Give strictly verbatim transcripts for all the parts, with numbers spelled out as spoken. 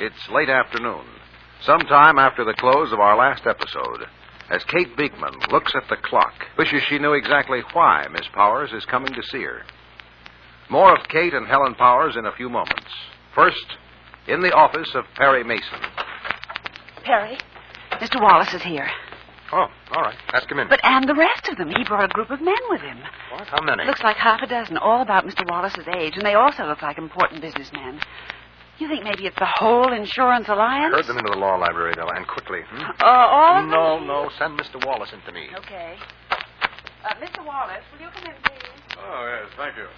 It's late afternoon, sometime after the close of our last episode, as Kate Beekman looks at the clock, wishes she knew exactly why Miss Powers is coming to see her. More of Kate and Helen Powers in a few moments. First, in the office of Perry Mason. Perry, Mister Wallace is here. Oh, all right. Ask him in. But and the rest of them. He brought a group of men with him. What? How many? Looks like half a dozen, all about Mister Wallace's age, and they also look like important businessmen. You think maybe it's the whole insurance alliance? Herd them into the law library, Della, and quickly. Hmm? Uh, all of them? No, no. Send Mister Wallace in to me. Okay. Uh, Mister Wallace, will you come in, please? Oh, yes, thank you.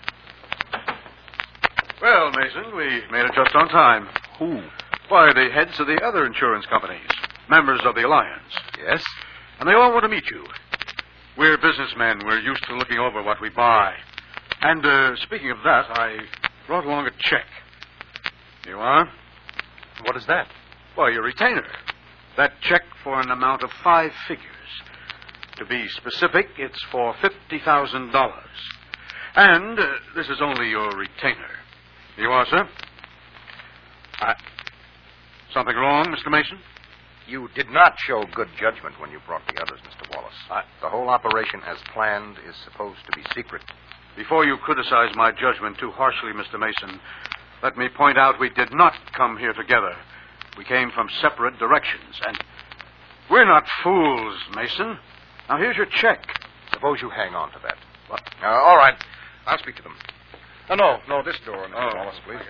Well, Mason, we made it just on time. Who? Why, the heads of the other insurance companies, members of the alliance. Yes? And they all want to meet you. We're businessmen. We're used to looking over what we buy. And, uh, speaking of that, I brought along a check. You are? What is that? Why, your retainer. That check for an amount of five figures. To be specific, it's for fifty thousand dollars. And uh, this is only your retainer. You are, sir? Uh, something wrong, Mister Mason? You did not show good judgment when you brought the others, Mister Wallace. I... The whole operation as planned is supposed to be secret. Before you criticize my judgment too harshly, Mister Mason, let me point out we did not come here together. We came from separate directions, and we're not fools, Mason. Now, here's your check. Suppose you hang on to that. What? Uh, all right. I'll speak to them. No, no, no, this door, Mister Oh. Wallace, please.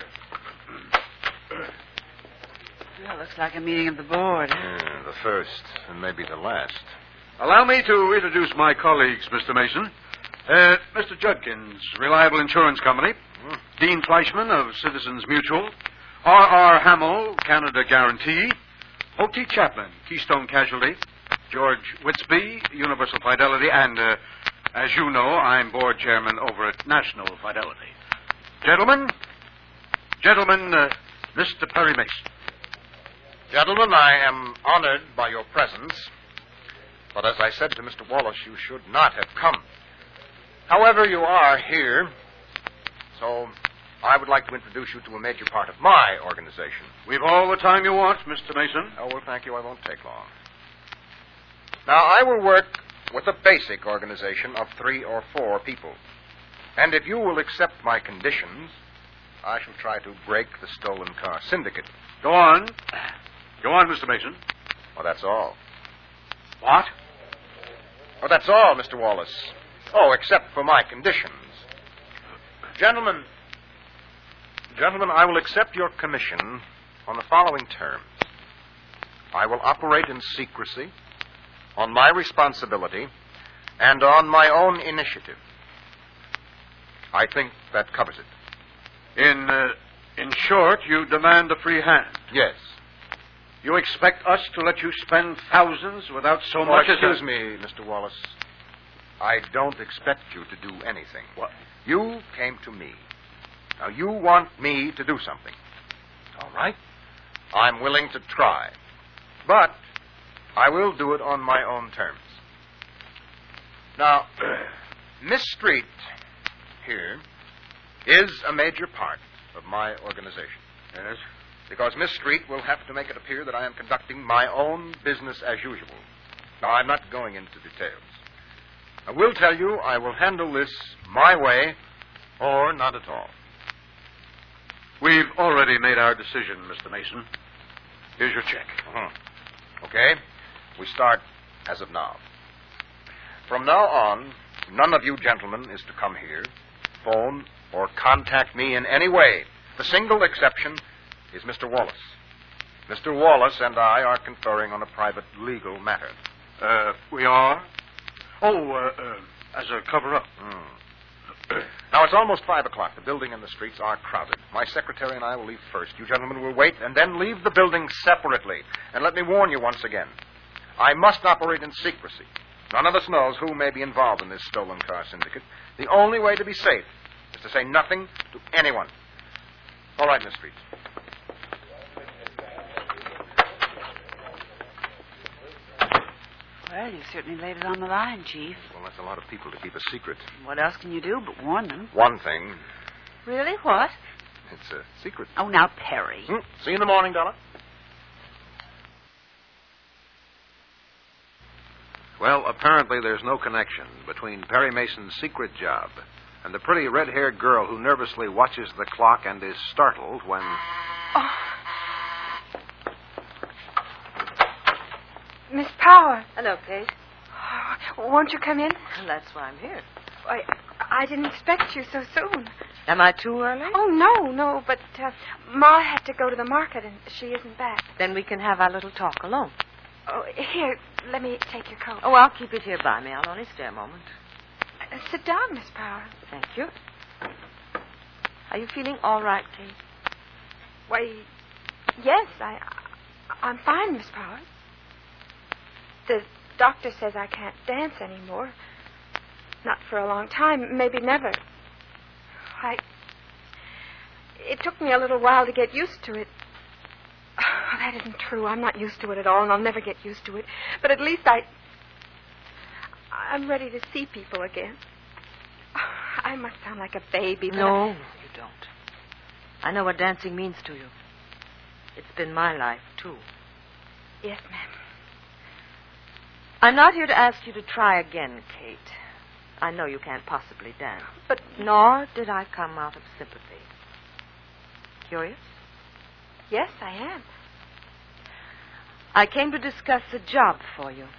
Well, looks like a meeting of the board. Yeah, the first, and maybe the last. Allow me to introduce my colleagues, Mister Mason. Uh, Mister Judkins, Reliable Insurance Company. Hmm. Dean Fleischman of Citizens Mutual. R R. Hamill, Canada Guarantee. O T. Chaplin, Keystone Casualty. George Whitsby, Universal Fidelity. And, uh, as you know, I'm board chairman over at National Fidelity. Gentlemen, gentlemen, uh, Mister Perry Mason. Gentlemen, I am honored by your presence. But as I said to Mister Wallace, you should not have come. However, you are here. So I would like to introduce you to a major part of my organization. We've all the time you want, Mister Mason. Oh, well, thank you. I won't take long. Now, I will work with a basic organization of three or four people. And if you will accept my conditions, I shall try to break the stolen car syndicate. Go on. Go on, Mister Mason. Well, that's all. What? Well, that's all, Mister Wallace. Oh, except for my conditions. Gentlemen, gentlemen, I will accept your commission on the following terms. I will operate in secrecy, on my responsibility, and on my own initiative. I think that covers it. In, uh, in short, you demand a free hand. Yes. You expect us to let you spend thousands without so Oh, much as... excuse me, Mister Wallace. I don't expect you to do anything. What? You came to me. Now, you want me to do something. All right. I'm willing to try. But I will do it on my own terms. Now, Miss Street here is a major part of my organization. Yes? Because Miss Street will have to make it appear that I am conducting my own business as usual. Now, I'm not going into details. I will tell you I will handle this my way or not at all. We've already made our decision, Mister Mason. Here's your check. Uh-huh. Okay. We start as of now. From now on, none of you gentlemen is to come here, phone, or contact me in any way. The single exception is Mister Wallace. Mister Wallace and I are conferring on a private legal matter. Uh, we are? Oh, uh, uh, as a cover-up. Hmm. Now, it's almost five o'clock. The building and the streets are crowded. My secretary and I will leave first. You gentlemen will wait and then leave the building separately. And let me warn you once again. I must operate in secrecy. None of us knows who may be involved in this stolen car syndicate. The only way to be safe is to say nothing to anyone. All right, Miss Street. Well, you certainly laid it on the line, Chief. Well, that's a lot of people to keep a secret. What else can you do but warn them? One thing. Really? What? It's a secret. Oh, now, Perry. Hmm. See you in the morning, Donna. Well, apparently there's no connection between Perry Mason's secret job and the pretty red-haired girl who nervously watches the clock and is startled when... Oh. Miss Power. Hello, Kate. Oh, won't you come in? Well, that's why I'm here. I, I didn't expect you so soon. Am I too early? Oh, no, no, but uh, Ma had to go to the market and she isn't back. Then we can have our little talk alone. Oh, here, let me take your coat. Oh, I'll keep it here by me. I'll only stay a moment. Uh, sit down, Miss Power. Thank you. Are you feeling all right, Kate? Why, yes, I, I'm fine, Miss Power. The doctor says I can't dance anymore. Not for a long time, maybe never. I... It took me a little while to get used to it. Oh, that isn't true. I'm not used to it at all, and I'll never get used to it. But at least I... I'm ready to see people again. I must sound like a baby, but... No, I... you don't. I know what dancing means to you. It's been my life, too. Yes, ma'am. I'm not here to ask you to try again, Kate. I know you can't possibly dance. But... Nor did I come out of sympathy. Curious? Yes, I am. I came to discuss a job for you.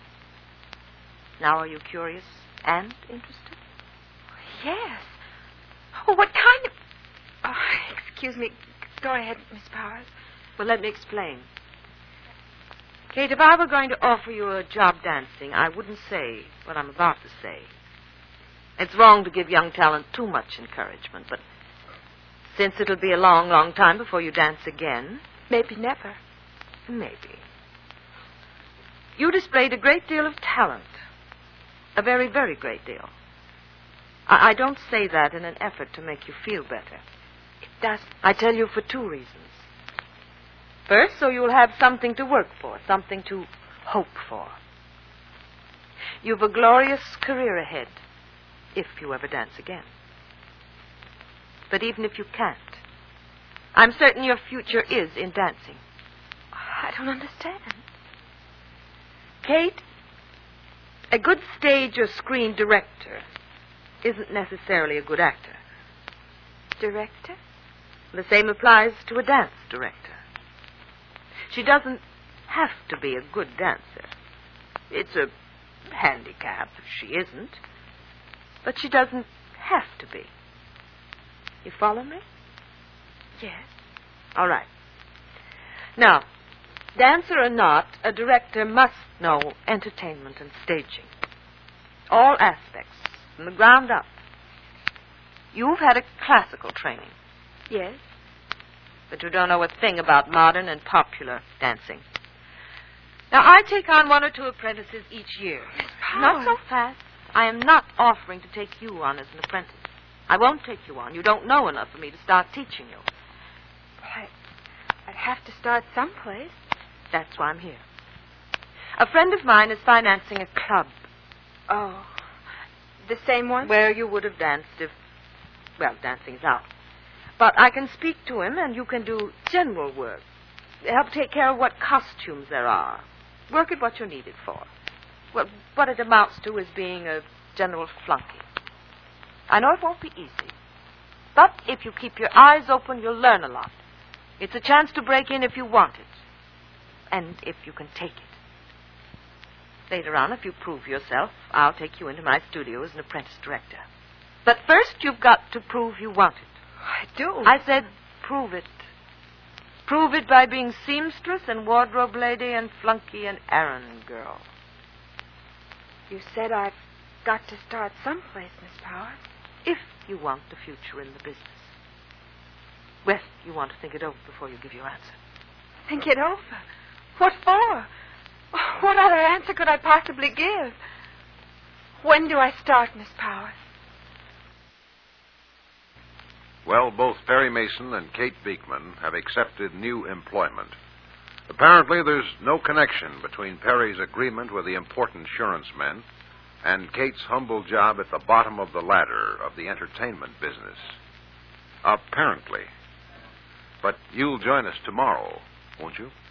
Now are you curious and interested? Yes. Oh, what kind of... Oh, excuse me. Go ahead, Miss Powers. Well, let me explain. Kate, if I were going to offer you a job dancing, I wouldn't say what I'm about to say. It's wrong to give young talent too much encouragement, but since it'll be a long, long time before you dance again... Maybe never. Maybe. You displayed a great deal of talent. A very, very great deal. I, I don't say that in an effort to make you feel better. It doesn't. I tell you for two reasons. First, so you'll have something to work for, something to hope for. You've a glorious career ahead, if you ever dance again. But even if you can't, I'm certain your future is in dancing. I don't understand. Kate, a good stage or screen director isn't necessarily a good actor. Director? The same applies to a dance director. She doesn't have to be a good dancer. It's a handicap if she isn't. But she doesn't have to be. You follow me? Yes. All right. Now, dancer or not, a director must know entertainment and staging. All aspects, from the ground up. You've had a classical training. Yes. But you don't know a thing about modern and popular dancing. Now, I take on one or two apprentices each year. Not so fast. I am not offering to take you on as an apprentice. I won't take you on. You don't know enough for me to start teaching you. I, I'd have to start someplace. That's why I'm here. A friend of mine is financing a club. Oh. The same one? Where you would have danced if, well, dancing's out. But I can speak to him, and you can do general work. Help take care of what costumes there are. Work at what you're needed for. Well, what it amounts to is being a general flunky. I know it won't be easy. But if you keep your eyes open, you'll learn a lot. It's a chance to break in if you want it. And if you can take it. Later on, if you prove yourself, I'll take you into my studio as an apprentice director. But first, you've got to prove you want it. I do. I said prove it. Prove it by being seamstress and wardrobe lady and flunky and errand girl. You said I've got to start someplace, Miss Power. If you want the future in the business. Well, you want to think it over before you give your answer. Think it over? What for? What other answer could I possibly give? When do I start, Miss Powers? Well, both Perry Mason and Kate Beekman have accepted new employment. Apparently, there's no connection between Perry's agreement with the important insurance men and Kate's humble job at the bottom of the ladder of the entertainment business. Apparently. But you'll join us tomorrow, won't you?